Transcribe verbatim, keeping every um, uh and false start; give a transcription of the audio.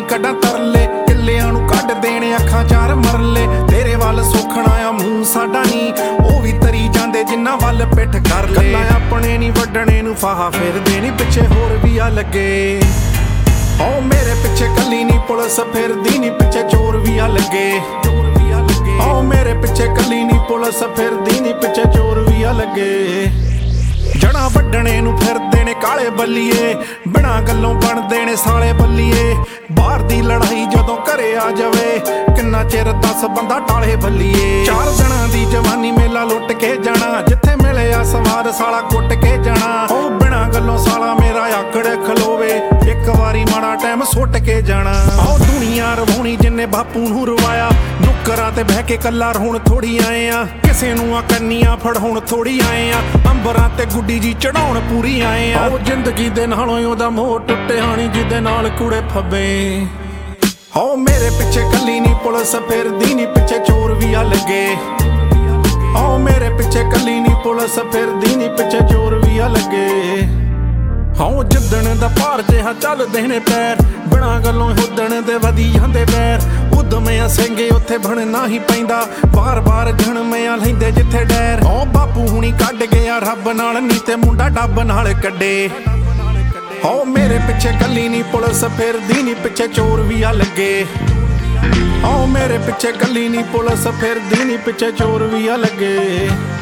ਕੱਢਾਂ ਤਰਲੇ ਕਿੱਲਿਆਂ ਨੂੰ ਕੱਢ ਦੇਣੇ ਅੱਖਾਂ ਚਾਰ ਮਰਲੇ ਤੇਰੇ ਵੱਲ ਸੋਖਣਾ ਆ ਮੂੰਹ ਸਾਡਾ ਨੀ ਉਹ ਵੀ ਤਰੀ ਜਾਂਦੇ ਜਿੰਨਾ ਵੱਲ ਪਿੱਠ ਕਰ ਲੈ ਗੱਲਾਂ ਆਪਣੇ ਨੀ ਵੱਢਣੇ ਨੂੰ ਫਾਹਾ ਫਿਰਦੇ ਨੀ ਪਿੱਛੇ ਹੋਰ ਵੀ ਆ ਲੱਗੇ ਓ ਮੇਰੇ ਪਿੱਛੇ ਕੱਲੀ ਨੀ ਪੁਲਿਸ ਫਿਰਦੀ ਨੀ ਪਿੱਛੇ ਚੋਰ ਵੀ ਆ ਲੱਗੇ ਓ ਮੇਰੇ ਪਿੱਛੇ ਕੱਲੀ ਨੀ ਪੁਲਿਸ ਫਿਰਦੀ ਨੀ ਪਿੱਛੇ ਚੋਰ ਵੀ ਆ ਲੱਗੇ ਜੜਾਂ ਵੱਢਣੇ ਨੂੰ ਫਿਰਦੇ ਨੇ ਕਾਲੇ ਬੱਲੀਏ ਬਿਨਾਂ ਗੱਲੋਂ ਬਣਦੇ ਨੇ ਸਾਲੇ ਬੱਲੀਏ ਬਾਹਰ ਦੀ ਲੜਾਈ ਜਦੋਂ ਘਰੇ ਆ ਜਾਵੇ ਕਿੰਨਾ ਚਿਰ ਦਸ ਬੰਦਾ ਟਾਲੇ ਬੱਲੀਏ ਚਾਰ ਦਿਨਾਂ ਦੀ ਜਵਾਨੀ ਮੇਲਾ ਲੁੱਟ ਕੇ ਜਾਣਾ ਜਿੱਥੇ ਮਿਲਿਆ ਸਵਾਦ ਸਾਲਾ ਕੁੱਟ ਕੇ ਜਾਣਾ ਉਹ ਬਿਨਾਂ ਗੱਲੋਂ ਸਾਲਾ ਮੇਰਾ ਆਕੜ ਖਲੋਵੇ ਇੱਕ ਵਾਰੀ ਮਾੜਾ ਟਾਈਮ ਸੁੱਟ ਕੇ ਜਾਣਾ ਉਹ ਦੁਨੀਆ ਰਵਾਉਣੀ ਜਿੰਨੇ ਬਾਪੂ ਨੂੰ ਰਵਾਇਆ ਨੁੱਕਰਾਂ ਤੇ ਬਹਿ ਕੇ ਕੱਲਾ ਰੋਣ ਥੋੜੀ ਆਏ ਆ ਕਿਸੇ ਨੂੰ ਆ ਕੰਨੀਆਂ ਫੜਾਉਣ ਥੋੜੀ ਆਏ ਆ ਅੰਬਰਾਂ ਤੇ ਗੁੱਡੀ ਜੀ ਚੜਾਉਣ ਪੂਰੀ ਆਏ ਆ ਉਹ ਜ਼ਿੰਦਗੀ ਦੇ ਨਾਲੋਂ ਉਹਦਾ ਮੋਹ ਟੁੱਟਿਆ ਨੀ ਜਿਹਦੇ ਨਾਲ ਕੁੜੇ ਫੱਬੇ ਹੋ ਮੇਰੇ ਪਿੱਛੇ ਕੱਲੀ ਨੀ ਪੁਲਿਸ ਫਿਰਦੀ ਨੀ ਪਿੱਛੇ ਚੋਰ ਵੀ ਆ ਲੱਗੇ ਹੋ ਮੇਰੇ ਪਿੱਛੇ ਕੱਲੀ ਨੀ ਪੁਲਿਸ ਫਿਰਦੀ ਨੀ ਪਿੱਛੇ ਚੋਰ ਵੀ ਆ ਲੱਗੇ ਹਾਂ ਜਿੱਦਣ ਦਾ ਭਾਰ ਜਿਹਾ ਚੱਲਦੇ ਨੇ ਪੈਰ ਬਿਨਾਂ ਗੱਲੋਂ ਹੁੱਦਣ ਦੇ ਵਧੀ ਜਾਂਦੇ ਪੈਰ ਉਦਮਿਆਂ ਸਿੰਘੇ ਉੱਥੇ ਬਣਨਾ ਹੀ ਪੈਂਦਾ ਬਾਰ-ਬਾਰ ਜਨਮਿਆਂ ਲੈਂਦੇ ਜਿੱਥੇ ਡੈਰ ਓ ਬਾਪੂ ਹੁਣੀ ਕੱਢ ਗਿਆ ਰੱਬ ਨਾਲ ਨੀ ਤੇ ਮੁੰਡਾ ਡੱਬ ਨਾਲ ਕੱਢੇ ਓ ਮੇਰੇ ਪਿੱਛੇ ਕੱਲੀ ਨੀ ਪੁਲਿਸ ਫਿਰਦੀ ਨੀ ਪਿੱਛੇ ਚੋਰ ਵੀ ਆ ਲੱਗੇ ਓ ਮੇਰੇ ਪਿੱਛੇ ਕੱਲੀ ਨੀ ਪੁਲਿਸ ਫਿਰਦੀ ਨੀ ਪਿੱਛੇ ਚੋਰ ਵੀ ਆ ਲੱਗੇ